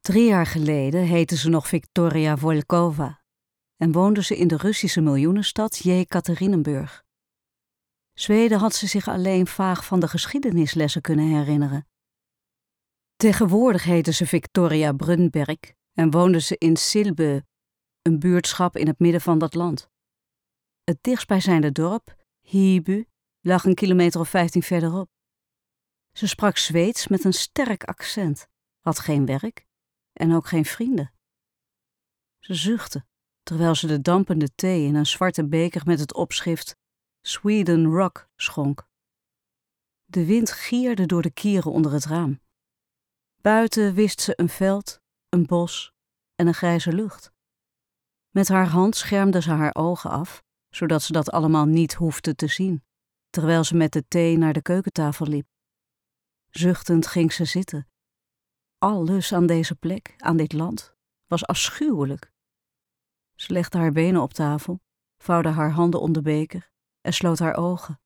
3 jaar geleden heette ze nog Victoria Volkova en woonde ze in de Russische miljoenenstad Jekaterinburg. Zweden had ze zich alleen vaag van de geschiedenislessen kunnen herinneren. Tegenwoordig heette ze Victoria Brunberg en woonde ze in Silbö, een buurtschap in het midden van dat land. Het dichtstbijzijnde dorp, Hieby, lag een kilometer of 15 verderop. Ze sprak Zweeds met een sterk accent, had geen werk en ook geen vrienden. Ze zuchtte, terwijl ze de dampende thee in een zwarte beker met het opschrift Sweden Rock schonk. De wind gierde door de kieren onder het raam. Buiten wist ze een veld, een bos en een grijze lucht. Met haar hand schermde ze haar ogen af, zodat ze dat allemaal niet hoefde te zien, terwijl ze met de thee naar de keukentafel liep. Zuchtend ging ze zitten. Alles aan deze plek, aan dit land, was afschuwelijk. Ze legde haar benen op tafel, vouwde haar handen om de beker en sloot haar ogen.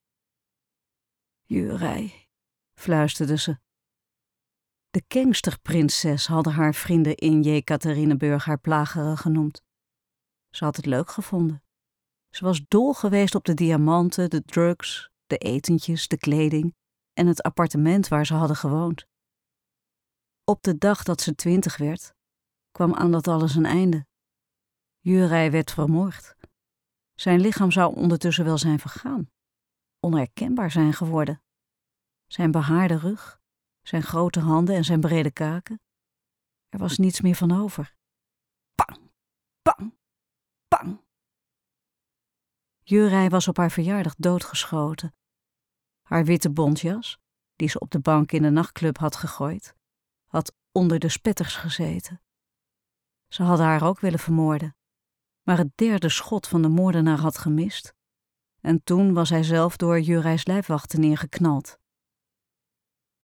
Jurij, fluisterde ze. De Kengsterprinses hadden haar vrienden in Jekaterinburg haar plageren genoemd. Ze had het leuk gevonden. Ze was dol geweest op de diamanten, de drugs, de etentjes, de kleding en het appartement waar ze hadden gewoond. Op de dag dat ze 20 werd, kwam aan dat alles een einde. Jurij werd vermoord. Zijn lichaam zou ondertussen wel zijn vergaan, onherkenbaar zijn geworden. Zijn behaarde rug, zijn grote handen en zijn brede kaken. Er was niets meer van over. Pang, pang, pang. Jurij was op haar verjaardag doodgeschoten. Haar witte bontjas, die ze op de bank in de nachtclub had gegooid, had onder de spetters gezeten. Ze hadden haar ook willen vermoorden, maar het derde schot van de moordenaar had gemist. En toen was hij zelf door Jurijs lijfwachten neergeknald.